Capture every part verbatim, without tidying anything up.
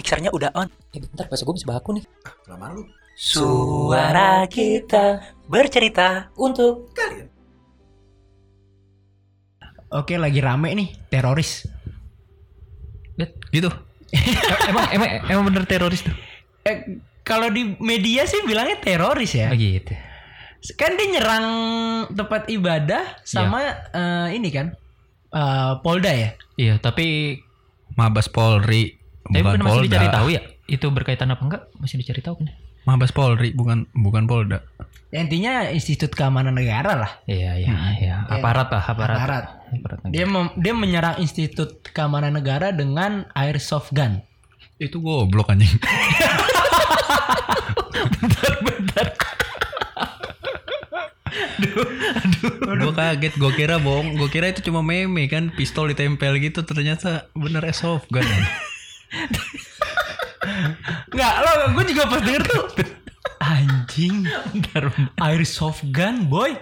mixernya udah on. Eh bentar, bahasa gue bisa baku nih. Ah, kelamaan lu. Suara kita bercerita untuk Kalian. Oke, lagi rame nih teroris. Gitu. emang emang emang bener teroris tuh. Eh, kalau di media sih bilangnya teroris ya. Oh gitu. Kan dia nyerang tempat ibadah sama eh, ini kan eh, Polda ya. Iya, tapi Mabes Polri, tapi bukan bener masih Polda. dicari tahu ya. Itu berkaitan apa enggak? Masih dicari tahu kan? Mabes Polri, bukan bukan Polda. Ya, intinya Institut Keamanan Negara lah. Iya, iya, Hmm. iya. Aparat lah, aparat. Aparat. Aparat negara. Dia mem- dia menyerang Institut Keamanan Negara dengan airsoft gun. Itu goblok anjing. Gue kaget, gue kira bohong, gue kira itu cuma meme kan, pistol ditempel gitu, ternyata bener airsoft gun. Enggak, lo gue juga pas denger tuh anjing. Bentar, bentar. Airsoft gun, boy.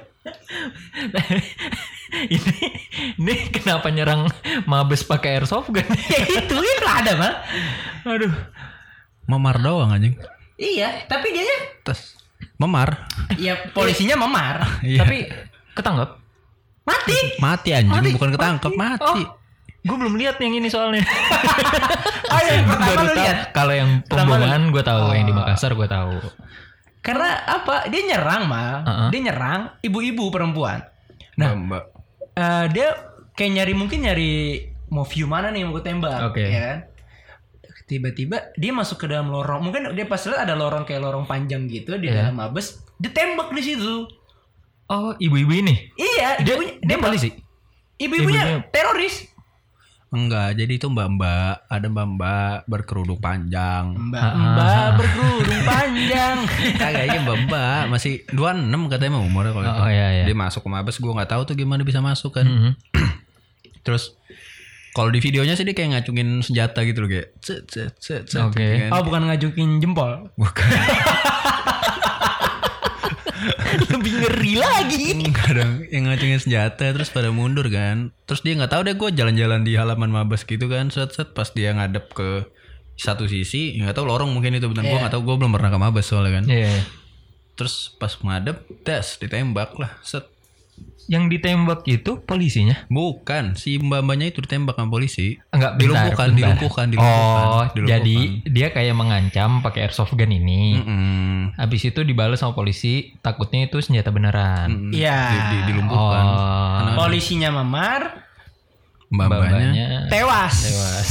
ini ini kenapa nyerang Mabes pakai airsoft gun? Ya itu itu ada, Bang. Aduh. Memar doang anjing. Iya, tapi dia Terus memar. ya polisinya memar. Iya. Tapi ketangkep. Mati. Mati anjing, Mati. bukan ketangkep, mati. Oh, gue belum lihat yang ini soalnya. Oh, yang pertama Baru lu tahu. lihat. Kalau yang Pertama pemboman gue tahu, Oh. yang di Makassar gue tahu. Karena apa? Dia nyerang, Mal. Uh-uh. Dia nyerang ibu-ibu perempuan. Nah, Mbak. eh, dia kayak nyari mungkin nyari mau view mana nih yang mau gue tembak, Oke. ya kan? Tiba-tiba dia masuk ke dalam lorong. Mungkin dia pas lihat ada lorong kayak lorong panjang gitu di Iya. dalam Mabes, ditembak di situ. Oh, ibu-ibu ini. Iya, Dia, ibunya, dia polisi. Ibu-ibunya ibunya- teroris. Enggak, jadi itu mbak-mbak, ada mbak-mbak berkerudung panjang. Mbak-mbak berkerudung panjang. Kagak, ini mbak-mbak masih dua puluh enam katanya mah umurnya kalau Oh, itu. oh, iya, iya. Dia masuk ke Mabes, gue nggak tahu tuh gimana bisa masuk kan. Mhm. Terus kalau di videonya sih dia kayak ngacungin senjata gitu loh, kayak cet cet cet cet, Oke. gitu kan. Oh, bukan ngajukin jempol. Bukan. Lebih ngeri lagi. Enggak dong, yang ngacungin senjata terus pada mundur kan. Terus dia nggak tahu deh, gue jalan-jalan di halaman Mabes gitu kan, set set pas dia ngadep ke satu sisi, nggak tahu lorong mungkin itu benar. Gue Iya. nggak tahu, gue belum pernah ke Mabes soalnya kan. Iya, iya. Terus pas ngadep, tes ditembak lah, set. Yang ditembak itu polisinya? Bukan, si mbak-mbaknya itu ditembak sama polisi. Enggak, bentar, dilumpuhkan, bentar. dilumpuhkan, dilumpuhkan. Oh, dilumpuhkan. jadi dia kayak mengancam pakai airsoft gun ini. Mm-mm. Habis itu dibalas sama polisi, takutnya itu senjata beneran. Mm-mm. Iya. Di, di, dilumpuhkan. Oh. Polisinya memar, Mbak-mbaknya Mbak-mbaknya tewas. tewas.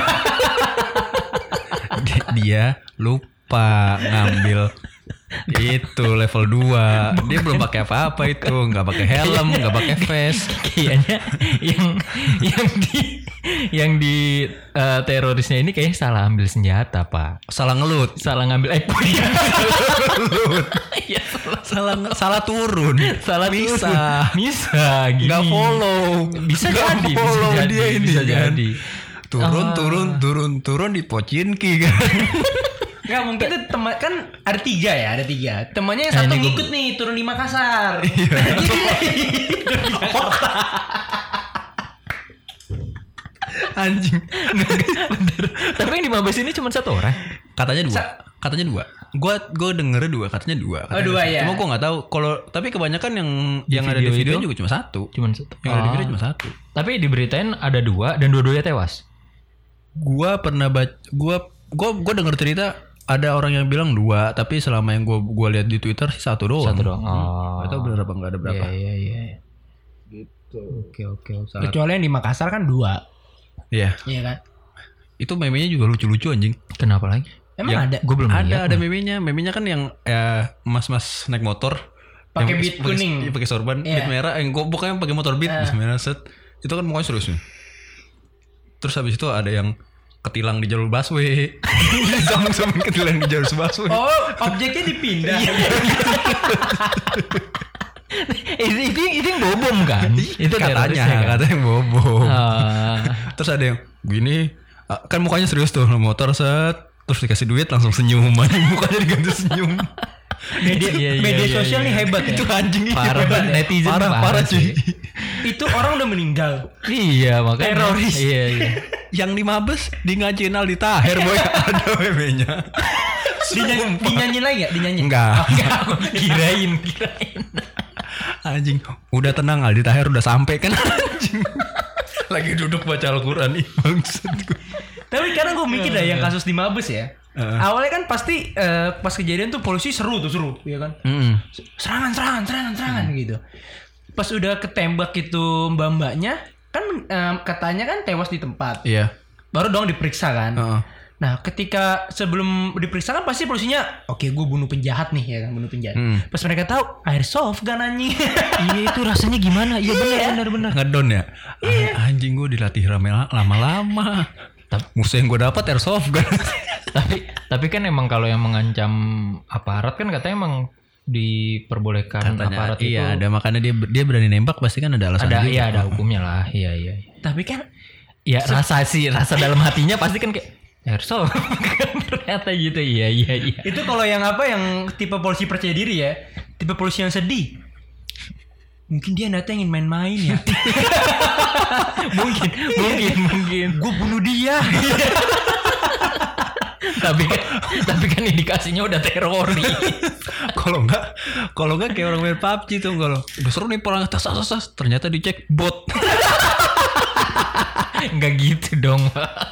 di- dia lupa ngambil itu level dua. Dia belum pakai apa-apa itu, nggak pakai helm, nggak pakai vest. Kayaknya yang yang di yang di eh, terorisnya ini kayaknya salah ambil senjata, Pak. Salah ngelut, Salah ngambil eh iya. Iya, salah salah salah turun, salah bisa, turun. Bisa gini. nggak follow, Bisa Nggak jadi, follow bisa jadi, dia ini bisa kan. jadi. Turun, Ah. turun, turun, turun di Pochinki kan. Nggak mungkin tuh teman kan ada tiga ya, ada tiga. Temannya yang Nah, satu ini gua- ngikut nih turun di Makassar. Anjing. Tapi yang di Mabes ini cuma satu orang. Katanya dua, katanya dua. Gua gue denger dua, katanya dua. Katanya dua ya? Cuma gue nggak tahu. Kalau tapi kebanyakan yang Di yang ada di video video itu? juga cuma satu. Cuma satu. Yang ada di Oh. video cuma satu. Tapi diberitain ada dua dan dua-duanya tewas. Gua pernah baca, gua gua gua dengar cerita ada orang yang bilang dua, tapi selama yang gua gua lihat di Twitter sih satu doang. Satu doang. Oh. Gak tahu benar apa enggak ada berapa. Iya, iya, iya. Gitu. Oke, oke, oke. Kecuali yang di Makassar kan dua. Iya. Iya kan? Itu memenya juga lucu-lucu anjing. Kenapa lagi? Emang Yang- ada. Gue belum Ada lihat. ada memenya. Memenya kan yang ya mas-mas naik motor Pakai yang beat pakai- kuning. iya, pakai sorban, Iya. beat merah, yang gua pokoknya pakai motor beat, Ah. beat merah set. Itu kan mukanya serius nih. Terus habis itu ada yang ketilang di jalur busway. Sama-sama ketilang di jalur busway. Oh, objeknya dipindah. itu, itu, itu yang bobom kan? Itu katanya, terorisnya kan? katanya yang bobo. Ah. Terus ada yang gini, ah, kan mukanya serius tuh, motor set, terus dikasih duit langsung senyum, mukanya diganti senyum. Media, Iya, iya, media iya, sosial iya. nih hebat ya. Itu anjing Parah hebat. netizen parah, parah, parah sih. cuy. Itu orang udah meninggal. Iya makanya. Teroris. Iya iya. Yang di Mabes di ngajuin Aldi Taher boy ada meme-nya. Dinyanyi, dinyanyi lagi gak? Dinyanyi? Enggak. Kirain kirain. Anjing, udah tenang Aldi Taher udah sampai kan anjing. Lagi duduk baca Al-Qur'an nih bangsat gue. Tapi karena gue mikir dah yang kasus di Mabes ya. Uh. Awalnya kan pasti eh, pas kejadian tuh polisi seru tuh seru, ya kan? Mm. Serangan, serangan, serangan, serangan gitu. Pas udah ketembak itu mbak-mbaknya, kan eh, katanya kan tewas di tempat. Iya. Baru dong diperiksa kan. Heeh. Nah, ketika sebelum diperiksa kan pasti polisinya, oke gue bunuh penjahat nih ya kan, bunuh penjahat. Hmm. Pas mereka tahu airsoft kan anjing. Iya itu rasanya gimana? Iya benar benar benar. Ngedon ya. Ah, anjing gue dilatih rame lama-lama. Musuh yang gue dapat airsoft kan. tapi tapi kan emang kalau yang mengancam aparat kan katanya emang diperbolehkan aparat itu. Iya, ada makanya dia dia berani nembak pasti kan ada alasan Ada juga. iya ada hukumnya lah. Iya iya. iya. Tapi kan Ya rasa sih rasa dalam hatinya pasti kan kayak airsoft. Ternyata gitu. Iya iya iya. itu kalau yang apa yang tipe polisi percaya diri ya, tipe polisi yang sedih. Mungkin dia nanti ingin main-main ya. mungkin mungkin mungkin. Gue bunuh dia. tapi kan tapi kan indikasinya udah teroris. Kalau enggak, kalau enggak kayak orang main P U B G tuh kalau udah seru nih perang tas tas tas ternyata dicek bot. Enggak gitu dong.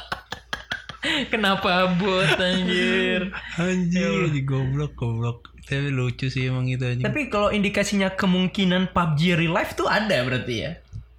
Kenapa bot anjir? Anjir, di goblok goblok. Tapi lucu sih emang itu anjing. Tapi kalau indikasinya kemungkinan P U B G real life tuh ada berarti ya.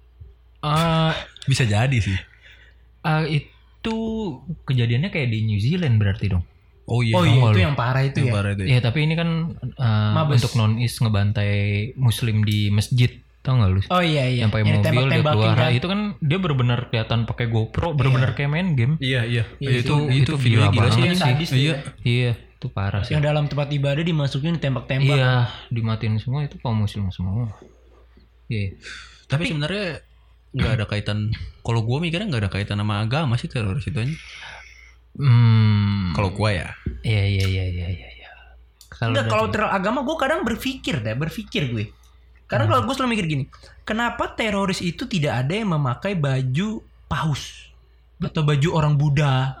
Eh bisa jadi sih. uh, itu kejadiannya kayak di New Zealand berarti dong. Oh iya. Oh iya Nongol. itu yang parah itu Yang ya. parah itu. Ya tapi ini kan uh, Mabes. untuk non-is ngebantai muslim di masjid. Tau gak lu? Oh iya iya. Yang pakai mobil dia ditembak-tembakin keluar. kan. Itu kan dia benar-benar kelihatan pakai GoPro, benar-benar kayak main game. Iya iya. Iya, itu itu- itu itu video gila gila sih. banget Yang sih. sadis tuh Iya. ya. Iya, itu parah sih. Yang dalam tempat ibadah dimasukin ditembak-tembak. Iya, dimatiin semua itu kaum muslim semua. Iya. Tapi sebenarnya nggak ada kaitan. Kalau gue mikirnya nggak ada kaitan sama agama sih teroris itu aja. Hmm. Kalau gue ya. Iya iya iya iya iya. iya. Kalau Enggak, dari- kalau terlalu agama gue kadang berpikir deh, berpikir gue. Karena kalau gue selalu mikir gini, kenapa teroris itu tidak ada yang memakai baju paus atau baju orang Buddha?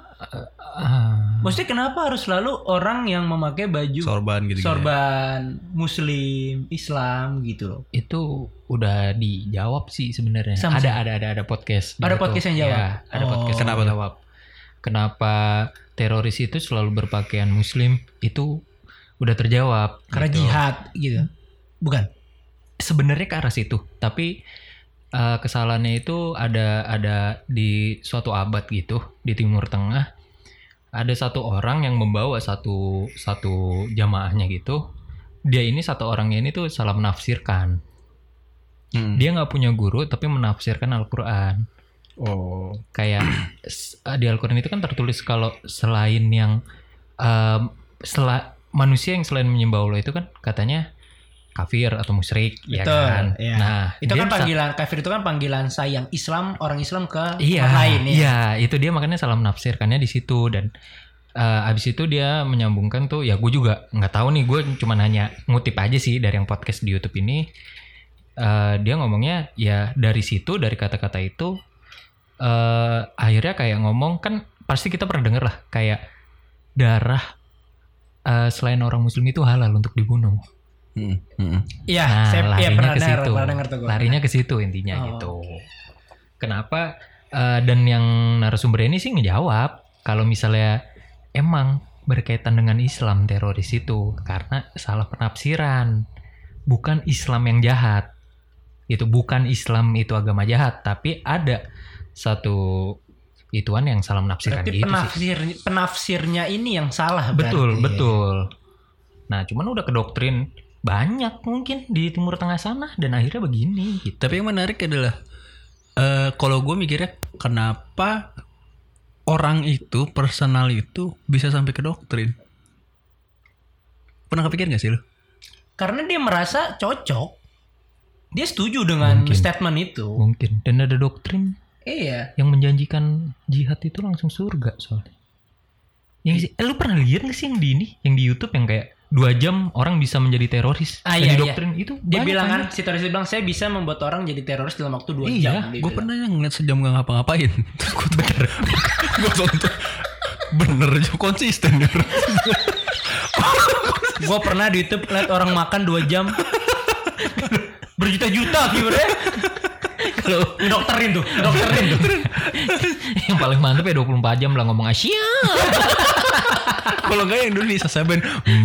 Ah, Maksudnya kenapa harus selalu orang yang memakai baju Sorban gitu. sorban, Muslim, Islam gitu loh? itu udah dijawab sih sebenarnya. Sama Ada sih. ada ada ada podcast. Ada gitu. podcast yang jawab? Ya, ada Oh. podcast Kenapa yang tuh? jawab. Kenapa teroris itu selalu berpakaian muslim itu udah terjawab. Karena gitu. jihad gitu. Bukan. Sebenarnya ke arah situ, tapi uh, kesalahannya itu ada ada di suatu abad gitu di Timur Tengah. Ada satu orang yang membawa satu satu jamaahnya gitu. Dia ini satu orangnya ini tuh salah menafsirkan. Hmm. Dia nggak punya guru tapi menafsirkan Al-Quran. Oh. Kayak s- di Al-Quran itu kan tertulis kalau selain yang um, sela- manusia yang selain menyembah Allah itu kan katanya kafir atau musyrik, ya Betul, kan? iya. Nah, Itu dia kan sa- panggilan kafir itu kan panggilan sayang Islam, orang Islam ke Iya, orang lain ya. iya, itu dia makanya salah menafsirkannya di situ dan uh, abis itu dia menyambungkan tuh, ya gue juga nggak tahu nih, gue cuma hanya ngutip aja sih dari yang podcast di YouTube ini. Uh, dia ngomongnya ya dari situ, dari kata-kata itu, uh, akhirnya kayak ngomong kan pasti kita pernah denger lah kayak darah uh, selain orang Muslim itu halal untuk dibunuh. Hmm. Hmm. Iya, Nah, saya iya, larinya pernah ke dengar, situ. pernah dengar tuh gua. Larinya ke situ intinya Oh, gitu. Kenapa? eh, dan yang narasumber ini sih ngejawab kalau misalnya emang berkaitan dengan Islam teroris itu karena salah penafsiran. Bukan Islam yang jahat. Itu bukan Islam itu agama jahat, tapi ada satu ituan yang salah menafsirkan Berarti gitu sih. penafsir, penafsirnya ini yang salah Betul, berarti. betul. Nah, cuman udah kedoktrin banyak mungkin di Timur Tengah sana dan akhirnya begini gitu. Tapi yang menarik adalah eh kalau gue mikirnya kenapa orang itu personal itu bisa sampai ke doktrin? Pernah kepikir gak sih lo? Karena dia merasa cocok. Dia setuju dengan Mungkin. statement itu. Mungkin. Dan ada doktrin Iya. yang menjanjikan jihad itu langsung surga soalnya. Yang sih, eh, lu pernah lihat gak sih yang di ini, yang di YouTube yang kayak dua jam orang bisa menjadi teroris. Ah, Dan iya, di iya. doktrin itu Dia banyak bilang kan, anjir. si teroris bilang saya bisa membuat orang jadi teroris dalam waktu dua Iya, jam. Dia Gue bilang. pernah ngeliat sejam gak ngapa-ngapain. Terus gue bener. Gue tonton. Bener aja konsisten. Gue pernah di YouTube lihat orang makan dua jam berjuta-juta viewernya. Kalau dokterin tuh, dokterin tuh. Yang paling mantep ya dua puluh empat jam lah ngomong Asia. Kalau enggak yang dulu di Sasaben.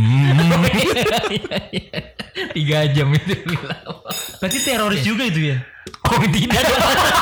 Tiga jam itu. Berarti teroris juga itu ya? Oh tidak dong.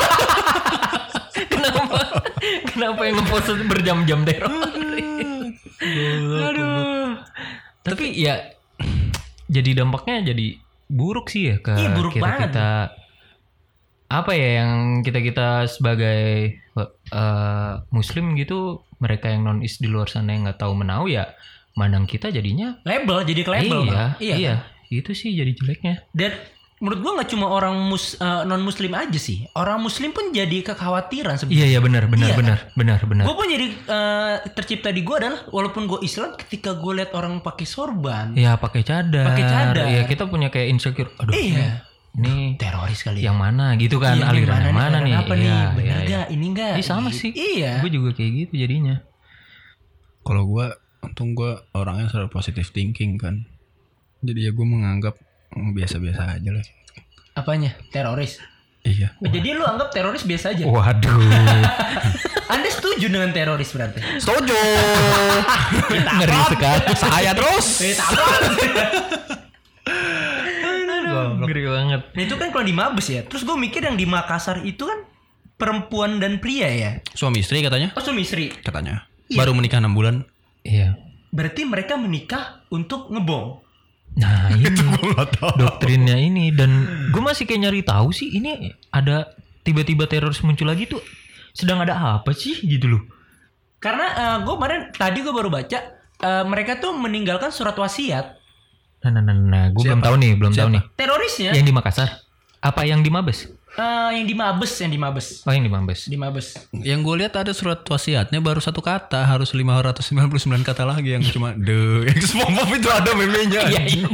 Kenapa? Kenapa yang ngepost berjam-jam teroris? Aduh. Tapi ya jadi dampaknya jadi buruk sih ya ke Iya, buruk kita, banget. kita apa ya yang kita kita sebagai uh, muslim gitu, mereka yang non is di luar sana yang nggak tahu menau ya mandang kita jadinya Label, jadi ke label. iya, Bang. iya iya itu sih jadi jeleknya. Dan menurut gua nggak cuma orang mus, uh, non muslim aja sih, orang muslim pun jadi kekhawatiran sebenarnya. Iya iya benar benar Iya, benar benar benar. Gue pun jadi uh, tercipta di gue adalah walaupun gue Islam, ketika gue lihat orang pakai sorban, Ya pakai cadar. Pakai cadar. Iya kita punya kayak insecure. Aduh. iya, Ini teroris kali. yang mana gitu kan, Iya, aliran gimana yang mana aliran nih? Apa nih? Iya, Bener iya, iya. gak? Ini enggak? Iya, sama sih. Iya. Gue juga kayak gitu jadinya. Kalau gue, untung gue orangnya selalu positive thinking kan. Jadi ya gue menganggap mm, biasa-biasa aja lah. Apanya? Teroris. Iya. Oh, jadi lu anggap teroris biasa aja? Waduh. Anda setuju dengan teroris berarti? Setuju. Ngeri sekali. Saya terus. Eh, takut. Ngeri banget. Nah itu kan kalau di Mabes ya. Terus gue mikir yang di Makassar itu kan perempuan dan pria ya. Suami istri katanya. Oh suami istri. Katanya. Iya. Baru menikah enam bulan. Iya. Berarti mereka menikah untuk ngebom. Nah ini doktrinnya ini. Dan gue masih kayak nyari tahu sih. Ini ada tiba-tiba teroris muncul lagi tuh. Sedang ada apa sih gitu loh. Karena uh, gue kemarin tadi gue baru baca uh, mereka tuh meninggalkan surat wasiat. Nah nah nah, nah. Gue belum tahu nih. Belum tahu nih. Terorisnya Yang di Makassar. Apa yang di Mabes? uh, yang di Mabes, yang di Mabes, Oh yang di Mabes. di Mabes. Yang gue lihat ada surat wasiatnya baru satu kata, harus lima ratus sembilan puluh sembilan kata lagi yang cuma the yang SpongeBob itu ada meme-nya. Iya iya.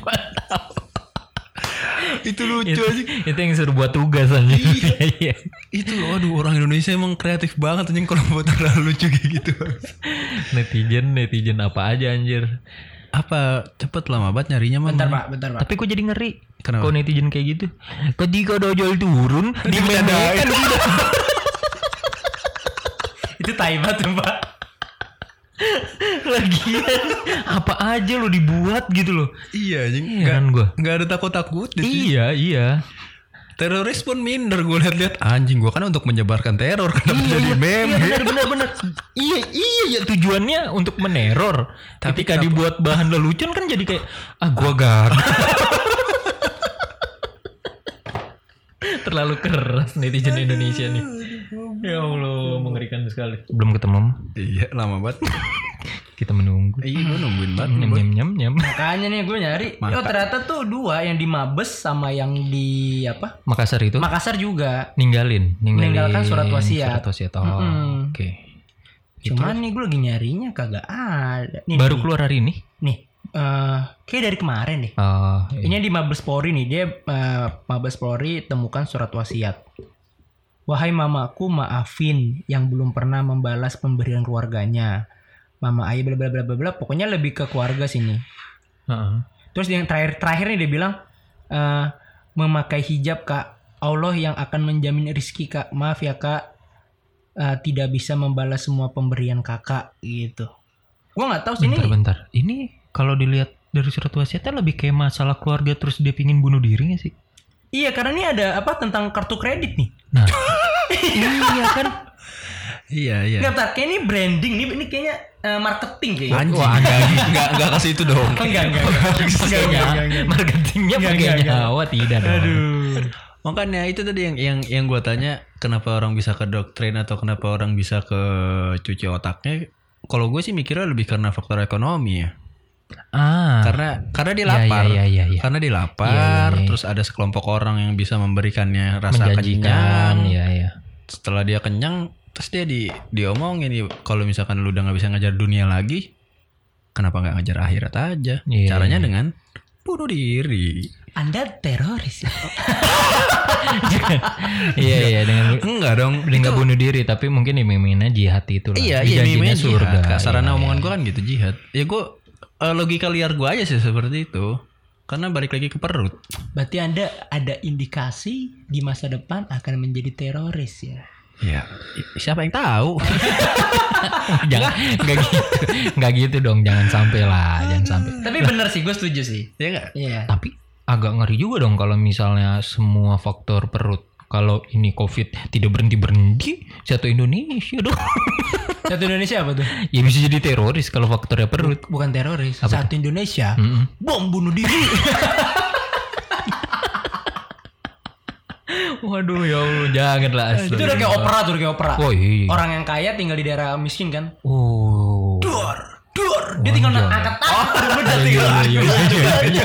Itu lucu itu, aja. itu yang suruh buat tugas aja. Iya. Itu loh, aduh orang Indonesia emang kreatif banget anjing kalau buat hal lucu kayak gitu. Netizen netizen apa aja anjir. Apa cepet lama banget nyarinya mah. Bentar pak, bentar pak. Tapi kok jadi ngeri. Kenapa? Kok netizen kayak gitu. Ketika dojol turun dimemekan gitu. Itu tai banget tuh, pak. Lagian apa aja lo dibuat gitu loh. Iya anjing. Iya kan gua. Enggak ada takut-takut. Iya iya. Teroris pun minder gue lihat-lihat anjing gue kan untuk menyebarkan teror kenapa Iya, jadi iya, meme. iya benar benar benar. Iya iya ya tujuannya untuk meneror. Tapi Ketika kenapa- dibuat bahan lelucon kan jadi kayak ah gua gagal. Terlalu keras netizen Indonesia nih. Ya Allah, mengerikan sekali. Belum ketemu. Iya lama banget. Kita menunggu. Iya gue nungguin banget. Nyam nyam nyam nyam. Makanya nih gue nyari. Mantap. Oh ternyata tuh dua, yang di Mabes sama yang di apa? Makassar itu Makassar juga. ninggalin, ninggalin Meninggalkan surat wasiat. Surat wasiat. Oh, Mm-mm. oke. Cuman nih gue lagi nyarinya kagak ada. Nih, Baru nih, keluar hari ini. Nih, eh kayak dari kemarin deh. Oh, Ini di Mabes Polri nih, dia eh, Mabes Polri temukan surat wasiat. Wahai mamaku, maafin yang belum pernah membalas pemberian keluarganya. Mama ayah bla bla bla bla bla. Pokoknya lebih ke keluarga sini. Heeh. Terus yang terakhir terakhir nih dia bilang eh, memakai hijab kak. Allah yang akan menjamin rizki kak. Maaf ya kak, eh, tidak bisa membalas semua pemberian kakak gitu. Gua nggak tahu sih ini. Bentar-bentar. Ini kalau dilihat dari surat wasiatnya lebih kayak masalah keluarga terus dia pingin bunuh diri gak sih? Iya karena ini ada apa tentang kartu kredit nih. Nah, iya kan? Iya iya. Nggak, bentar, kayak ini branding nih, ini kayaknya eh, marketing kayaknya. Anjing. Wah, enggak, enggak enggak kasih itu dong. Enggak, enggak, enggak. Pakai nya- marketingnya Enggak, pakai enggak, enggak. nyawa tidak dong. Aduh. Makanya itu tadi yang yang yang gue tanya kenapa orang bisa ke doktrin atau kenapa orang bisa ke cuci otaknya. Kalau gue sih mikirnya lebih karena faktor ekonomi ya. Ah. Karena karena dia Iya, lapar. iya, iya, iya. Karena dia lapar, Iya, iya, iya. terus ada sekelompok orang yang bisa memberikannya rasa menjanjikan. kenyang. Iya, iya. Setelah dia kenyang, terus dia di diomongin nih kalau misalkan lu udah nggak bisa ngajar dunia lagi, kenapa nggak ngejar akhirat aja? Iya. Caranya dengan bunuh diri. Anda teroris ya? Iya iya dengan Enggak dong. dengan bunuh diri tapi mungkin iming-imingnya jihad itu lah. Iya, iya, Dijanjinya mimenya surga. jihad. Kasarannya Iya, omongan iya. gue kan gitu jihad. Ya gue uh, logika liar gue aja sih seperti itu. Karena balik lagi ke perut. Berarti Anda ada indikasi di masa depan akan menjadi teroris ya? Ya, siapa yang tahu? Jangan nggak gitu. Nggak gitu dong, jangan sampai lah, jangan sampai. Tapi bener sih, gue setuju sih. Ya enggak? Iya. Tapi agak ngeri juga dong kalau misalnya semua faktor perut. Kalau ini COVID tidak berhenti-berhenti, satu Indonesia dong. Satu Indonesia apa tuh? Ya bisa jadi teroris kalau faktornya perut. Bukan teroris. Apa Satu Indonesia. Mm-mm. Bom bunuh diri. Waduh ya Allah, janganlah. Itu udah kayak opera tuh, udah kayak opera. Oh iya. Orang yang kaya tinggal di daerah miskin kan. Oh. Dor, dor. Dia tinggal Wanjang. angkat tangan. Udah Iya, tinggal. iya, iya, iya, iya.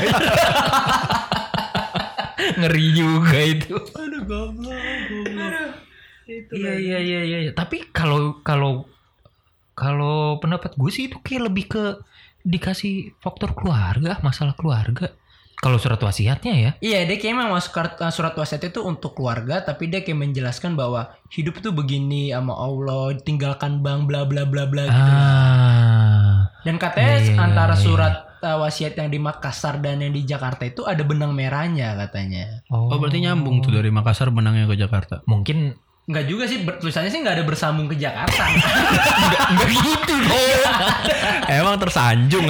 Ngeri juga itu. Aduh goblok, goblok. Iya iya iya iya. Tapi kalau kalau kalau pendapat gue sih itu kayak lebih ke dikasih faktor keluarga, masalah keluarga. Kalau surat wasiatnya ya. Iya, dia kayak memang masuk surat, surat wasiat itu untuk keluarga, tapi dia kayak menjelaskan bahwa hidup tuh begini sama Allah, tinggalkan bang bla bla bla bla gitu. Ah. Dan katanya Iya, iya, antara iya. surat uh, wasiat yang di Makassar dan yang di Jakarta itu ada benang merahnya katanya. Oh, Oh berarti nyambung tuh dari Makassar benangnya ke Jakarta. Mungkin Enggak juga sih, ber- tulisannya sih nggak ada bersambung ke Jakarta. enggak gitu dong. Emang tersanjung.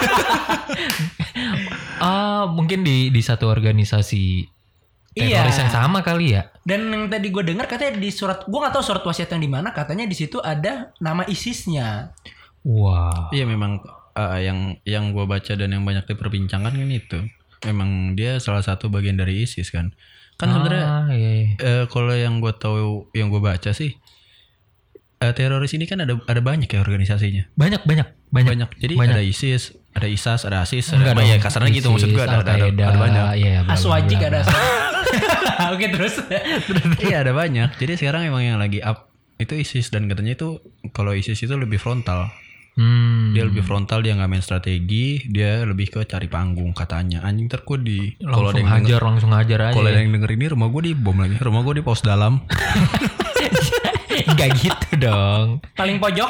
Ah, mungkin di di satu organisasi Iya. teroris yang sama kali ya. Dan yang tadi gue dengar katanya di surat, gue nggak tahu surat wasiat yang di mana, katanya di situ ada nama ISIS-nya. Wah. Iya memang uh, yang yang gue baca dan yang banyak diperbincangkan kan itu. Memang dia salah satu bagian dari ISIS kan. Kan sebenarnya Ah, iya, iya. eh, kalau yang gue tahu yang gue baca sih eh, teroris ini kan ada ada banyak ya organisasinya. Banyak banyak banyak. Banyak. Jadi Banyak. ada ISIS, ada ISAS, ada ASIS, Enggak ada dong. ya kasarnya gitu maksud gue ada, ada, ada, Al-Qaeda, ada banyak. Iya, bla, bla, Aswajik bla, ada. bla. Oke terus. Iya ada banyak. Jadi sekarang emang yang lagi up itu ISIS dan katanya itu kalau ISIS itu lebih frontal. Hmm. Dia lebih frontal, dia nggak main strategi, dia lebih ke cari panggung katanya. Anjing ntar gue di kalau ada langsung yang hajar, denger, langsung hajar aja. kalau ada ya. yang denger ini rumah gue dibom lagi, rumah gue di pos dalam. Enggak gitu dong. Paling pojok.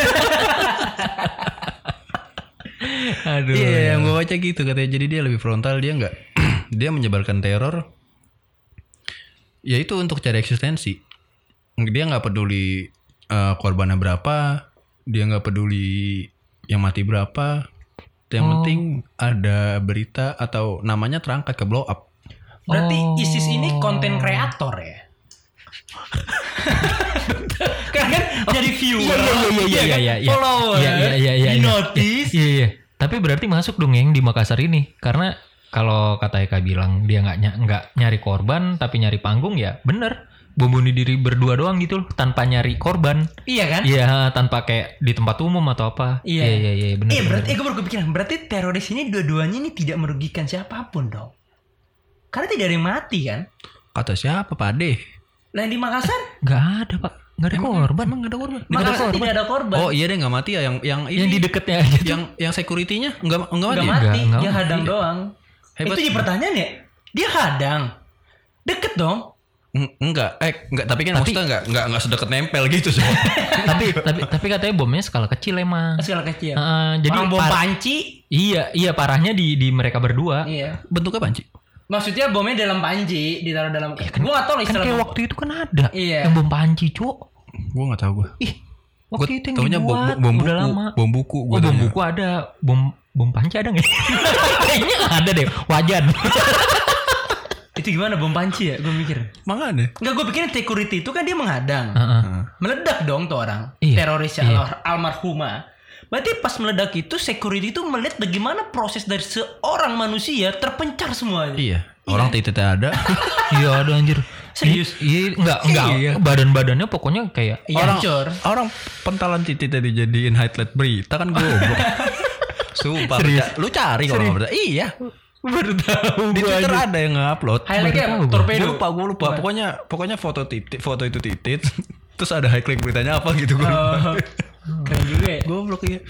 Aduh. Iya yang gue baca gitu katanya. Jadi dia lebih frontal, dia nggak dia menyebarkan teror. Ya itu untuk cari eksistensi. Dia nggak peduli uh, korbannya berapa, dia nggak peduli yang mati berapa. Yang Oh. penting ada berita atau namanya terangkat ke blow up. Berarti Oh. ISIS ini konten kreator ya? Karena kan jadi viewer. Iya iya iya iya iya iya. Iya Follower. iya iya iya. Di iya. notice. Iya iya. Tapi berarti masuk dong yang di Makassar ini karena kalau kata Eka bilang dia nggak ny- nggak nyari korban tapi nyari panggung ya bener. Bom bunuh diri berdua doang gitu loh tanpa nyari korban. Iya kan? Iya tanpa kayak di tempat umum atau apa. Iya. iya iya, iya bener. Eh bener. berarti eh, gue baru kepikiran. Berarti teroris ini dua-duanya ini tidak merugikan siapapun dong. Karena tidak ada yang mati kan? Kata siapa Pak Ade? Nah di Makassar, Nggak ada pak. Nggak ada korban. Emang gak ada korban? Makassar tidak ada korban. Oh iya deh nggak mati ya yang yang ini Yang di deketnya aja. tuh. yang yang security-nya nggak nggak mati. Nggak ya? mati, Nggak, nggak dia mati. hadang doang. Hebat. Itu jadi pertanyaan ya. Dia hadang, deket dong. Eng- Enggak, eh enggak tapi kan Tapi- maksudnya enggak enggak enggak sedekat nempel gitu sih. tapi tapi tapi katanya bomnya skala kecil emang. Skala kecil. Heeh, jadi Orang bom par- panci. Iya iya parahnya di di mereka berdua. Iya. Bentuknya panci. Maksudnya bomnya dalam panci, ditaruh dalam. Ya kan- Gua nggak tahu lah Kan istilah kayak bom. waktu itu kan ada Iya. yang bom panci cuk. Gua enggak tahu gua. Ih Gua waktu itu yang taunya bom, dibuat bom udah buku, lama. bom buku Oh gua bom taunya. buku ada bom bom panci ada nggak? Kayaknya ada deh wajan. Itu gimana bom panci ya? Gue mikir. Makanya. Enggak, gue pikirin security itu kan dia menghadang. Heeh. Heeh. Meledak dong tuh orang. Iya. Terorisnya Iya. al- almarhumah. Berarti pas meledak itu security itu melihat bagaimana proses dari seorang manusia terpencar semuanya. Iya. Orang titiknya ada. Iya ada anjir. Serius? Iya enggak enggak Iya. badan-badannya pokoknya kayak Iya, orang hancur. orang pentalan titik tadi dijadiin highlight berita kan goblok. Sumpah. Serius? berita- Lu cari kalau nggak berita. Iya. baru tahu Di gua Twitter aja. ada yang nge-upload. Highlightnya Baru apa? tahu gua. Torpedo. Gue lupa, gue lupa. Bukan. Pokoknya pokoknya foto titik, foto itu titik. Terus ada highlight beritanya apa gitu gue. Oh, keren juga ya. Goblok ya.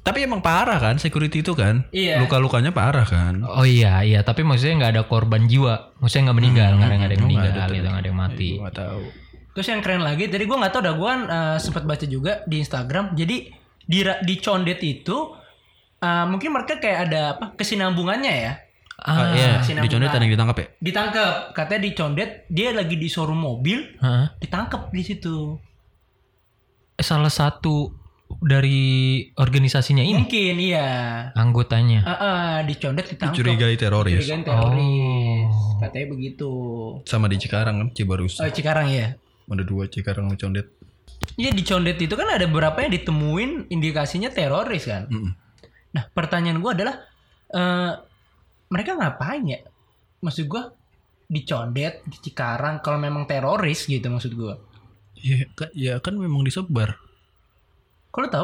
Tapi emang parah kan security itu kan? Iya. Luka-lukanya parah kan? Oh iya iya, tapi maksudnya nggak ada korban jiwa, maksudnya nggak meninggal, nggak ada nggak ada yang Nggak meninggal, ada gitu, nggak ada yang mati. Gue nggak tahu. Terus yang keren lagi, tadi gue nggak tahu dah, gue kan uh, sempat baca juga di Instagram. Jadi di di condet itu uh, mungkin mereka kayak ada apa kesinambungannya ya. Ah, iya, sinambungan. di condet ada yang ditangkap ya? Ditangkap, katanya di condet dia lagi di showroom mobil, Hah? ditangkap di situ. Salah satu dari organisasinya ini, Mungkin iya. anggotanya. Uh, uh, di condet ditangkap. Dicurigai teroris. Curigain teroris. Oh. Katanya begitu. Sama di Cikarang kan, Cibarus. Oh, Cikarang ya. Ada dua Cikarang sama Condet. Iya, di condet itu kan ada beberapa yang ditemuin indikasinya teroris kan. Mm-mm. Nah, pertanyaan gue adalah eh mereka ngapain ya? Maksud gue di condet, di Cikarang kalau memang teroris gitu maksud gue. Iya kan, ya kan memang disebar. Kalau tahu?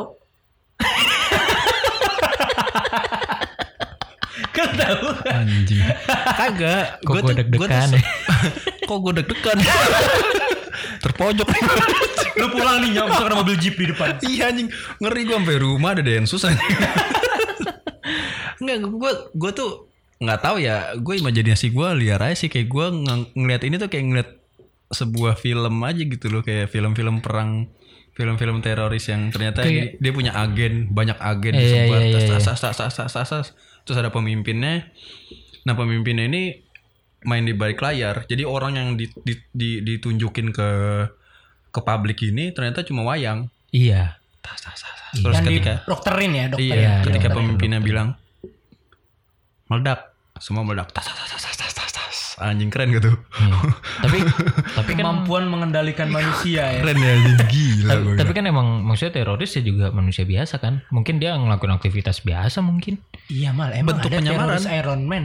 Kalau tahu? Anjing. Kagak. Kok gue deg-degan ya? Kok gue deg-degan? Terpojok. Lu pulang nih nyampe ada mobil jeep di depan. Iya anjing. Ngeri gue sampai rumah ada yang susah. Enggak, gue gue tuh nggak tahu ya. Gue imajinasi gue liar aja sih, kayak gue ng- ngeliat ini tuh kayak ngeliat sebuah film aja gitu loh, kayak film-film perang, film-film teroris yang ternyata Kayak- dia, dia punya agen, banyak agen Iya, disebar, iya, iya, tas, iya. tas, tas, tas, tas, tas, tas. Terus ada pemimpinnya. Nah pemimpinnya ini main di balik layar. Jadi orang yang di, di, di- ditunjukin ke ke publik ini ternyata cuma wayang. Iya. Tas, tas, tas, tas. Terus Yang di ketika dokterin ya, dokterin. iya, Iya, ketika dokter, pemimpinnya dokter. bilang meledak, semua meledak. Tas, tas, tas, tas, tas, tas, tas. Anjing keren gitu. Iya. tapi tapi kan Kemampuan mengendalikan manusia ya. Keren ya anjing, gila. tapi, gua tapi bilang. kan emang maksudnya teroris ya juga manusia biasa kan. Mungkin dia ngelakuin aktivitas biasa mungkin. Iya mal, emang Bentuk ada penyamaran. teroris Iron Man.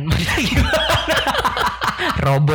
Robot.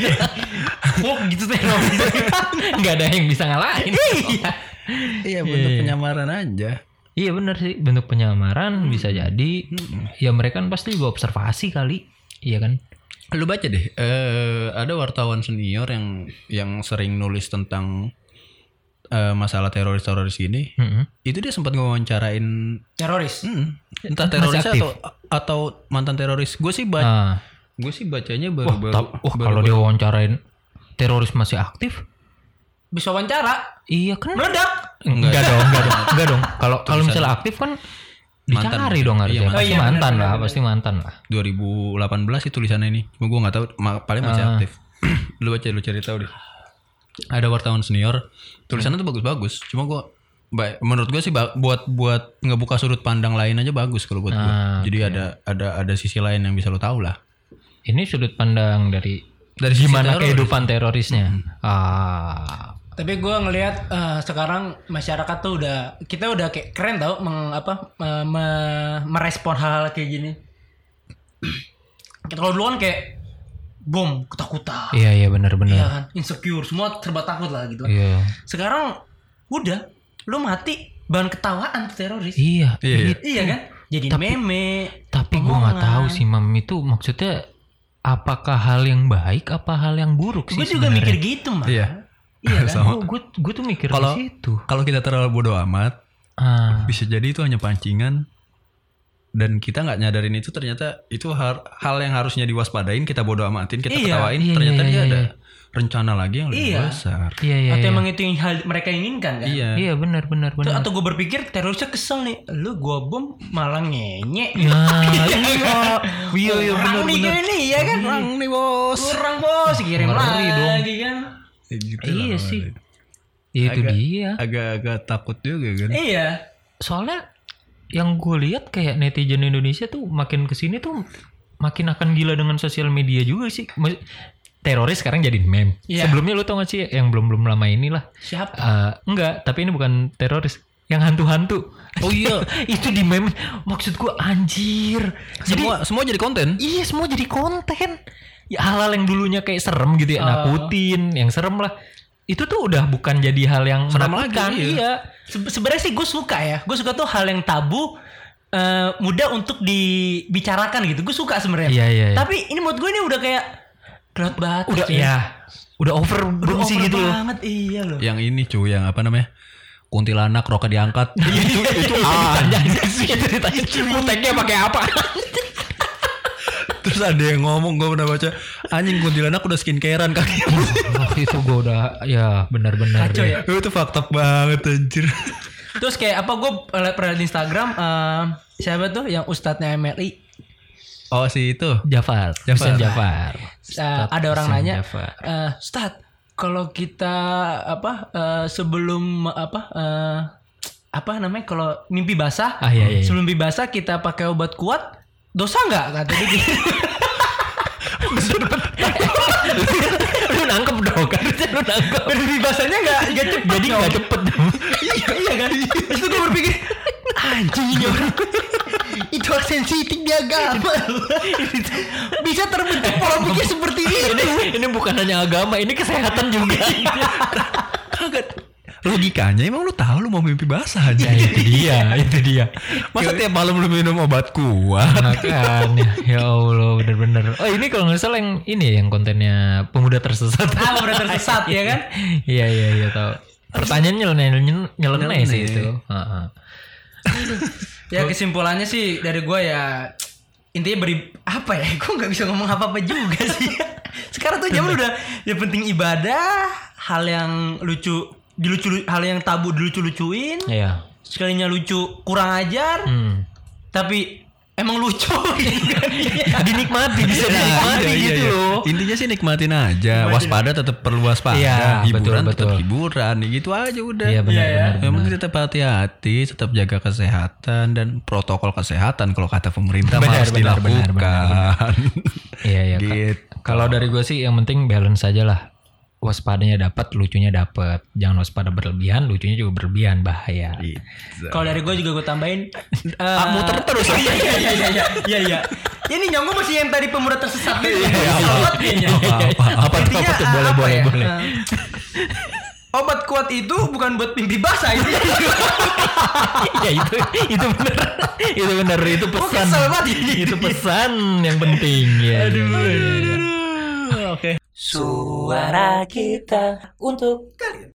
Fok gitu teroris. Nggak ada yang bisa ngalahin. Iya. Iya bentuk Iya. penyamaran aja. Iya benar sih, bentuk penyamaran bisa jadi. Ya mereka kan pasti juga observasi kali. Iya kan? Lu baca deh, eh, ada wartawan senior yang yang sering nulis tentang eh, masalah teroris-teroris ini. Mm-mm. Itu dia sempat ngewawancarain Teroris. hmm, entah Masih teroris aktif? atau atau mantan teroris. Gue sih baca, Ah. gue sih bacanya Wah, baru-baru. tap- wah, baru- kalau baru- dia wawancarain teroris masih aktif? Bisa wawancara. Iya kan? Meledak. Enggak, Enggak. dong, enggak dong, enggak dong. Kalau kalau Tulisan. misalnya aktif kan Mantan. dicari dong harusnya. Iya, Pasti mantan. Oh, iya, mantan benar, lah, benar, pasti mantan lah. dua ribu delapan belas itu tulisannya ini. Cuma gue nggak tahu, ma- paling masih Ah. aktif. Lu baca, lu cari tahu deh. Ada wartawan senior, tulisannya tuh bagus-bagus. Cuma gue, ba- menurut gue sih ba- buat buat ngebuka sudut pandang lain aja bagus kalau buat gue. Ah, Jadi ada ada ada sisi lain yang bisa lu tahu lah. Ini sudut pandang dari Dari sisi gimana teroris. kehidupan terorisnya. Ah. Tapi gue ngelihat eh, sekarang masyarakat tuh udah, kita udah kayak keren tau meng, apa me- me- merespon hal-hal kayak gini. Kita kalau dulu kan kayak bom, ketakutan, Iya iya iya benar-benar. kan, insecure, semua serba takut lah gitu. Iya. Sekarang udah, lu mati bahan ketawaan tuh teroris. Iya. Iya, iya. Iya kan, jadi Tapi- meme. Tapi gue nggak omongan. tahu sih Mam, itu maksudnya apakah hal yang baik apa hal yang buruk sih Gue juga sebenarnya? mikir gitu mah. Iya. Iya kan. Sama. Gue gue tuh mikir Kalau- di situ. Kalau kita terlalu bodoh amat, Ah. bisa jadi itu hanya pancingan. Dan kita nggak nyadarin itu, ternyata itu hal, hal yang harusnya diwaspadain, kita bodoh amatin, kita Iya, ketawain, iya, ternyata iya, dia iya, ada iya. rencana lagi yang lebih Iya. besar. Iya iya. Atau iya. emang itu yang hal mereka inginkan kan? Iya. Iya benar benar Tuh, benar. atau gue berpikir terorisnya kesel nih, lu gua bom malah nyenye. Nah, iya. Iya iya Orang benar nih benar. kayak ini ya kan? Orang nih bos. Kurang bos, kirim Ngeri lagi dong. kan? Ya gitu Iya lah, sih. Bang. Ya, itu Agak- dia. Agak-agak takut juga kan. Iya. Soalnya yang gue lihat kayak netizen Indonesia tuh makin kesini tuh makin akan gila dengan sosial media juga sih. Mas- Teroris sekarang jadi meme. Iya. Sebelumnya lu tau gak sih yang belum belum lama inilah. Siapa? Eh, enggak, tapi ini bukan teroris. Yang hantu-hantu. Oh iya. Itu di meme. Maksud gue anjir. Jadi Semua semua jadi konten. iya semua jadi konten. Ya hal-hal yang dulunya kayak serem gitu ya, Oh. nakutin, yang serem lah. Itu tuh udah bukan jadi hal yang Serem menakutkan. lagi, iya. Iya. Se- Sebenarnya sih gue suka ya. Gue suka tuh hal yang tabu, eh, mudah untuk dibicarakan gitu. Gue suka sebenarnya. Iya, iya, iya. Tapi ini menurut gue ini udah kayak gelap batas. Udah ya. ya. Udah over Udah belum sih over gitu loh. banget, iya loh. Yang ini cuy, yang apa namanya? kuntilanak rokok diangkat. itu itu Ditanya sih, itu ditanya muteknya pakai apa? Terus ada yang ngomong, gue pernah baca, anjing kuntilanak udah skincarean kaki. Oh, itu gue udah ya benar-benar. Kacau ya. Itu fakta banget anjir. Terus kayak apa gue pernah di Instagram eh, siapa tuh yang ustadznya M L I Oh si itu. Jafar, Jafar. Husein Jafar. Eh, ada orang Husein nanya, Jafar. eh, Ustadz, kalau kita apa eh, sebelum apa eh, apa namanya kalau mimpi basah, Ah, iya, iya, iya. sebelum mimpi basah kita pakai obat kuat, dosa nggak kata dia gitu. Lu nangkep dong, harusnya lu nangkep. Mimpi basahnya nggak nggak cepet, Jadi nggak cepet. iya iya kan. Terus gue berpikir anjing ini orang itu sensitif di agama bisa terbentuk pola pikir seperti itu. Ini, ini bukan hanya agama, ini kesehatan juga. Logikanya emang lu tahu lu mau mimpi basah aja. Ya itu dia, itu dia. Masa tiap malam lu minum obat kuat? Makanya, ya Allah bener-bener. Oh ini kalau nggak salah yang ini ya, yang kontennya pemuda tersesat. Ah, pemuda tersesat ya kan? Iya iya iya tahu. Pertanyaan nyeleneh nyeleneh nyeleneh sih Nyeleneh. itu. Heeh. Ya kesimpulannya sih dari gue ya intinya beri apa ya? Gue nggak bisa ngomong apa-apa juga sih. Sekarang tuh zaman udah yang penting ibadah, hal yang lucu dilucu, hal yang tabu dilucu-lucuin. Iya. Sekalinya lucu kurang ajar, Hmm. tapi emang lucu. Dinikmati, bisa dinikmati Iya, iya, gitu iya. loh. Intinya sih nikmatin aja. Waspada tetap perlu waspada. Iya, hiburan betul, tetap betul. hiburan. Gitu aja udah. Iya benar Iya, ya. benar. Yang benar. penting tetap hati-hati, tetap jaga kesehatan dan protokol kesehatan kalau kata pemerintah mah Benar, harus benar, dilakukan. benar, benar, Iya iya. Kak. Gitu. Kalau dari gue sih yang penting balance aja lah. Waspadanya dapat, lucunya dapat. Jangan waspada berlebihan, lucunya juga berlebihan, bahaya. Gitu. Kalau dari gue juga gue tambahin Ah, muter terus. Iya iya iya iya iya iya. Ini nyonggo masih yang tadi pemuda tersesat gitu. Sahabat kayaknya. Apa apa tuh, Intinya, apa tuh? Boleh apa boleh ya, boleh. eh, obat kuat itu bukan buat mimpi basah itu. Ya itu itu benar. Itu benar, itu pesan. kesel banget ini. Itu pesan yang penting ya. Oke. Suara kita untuk kalian.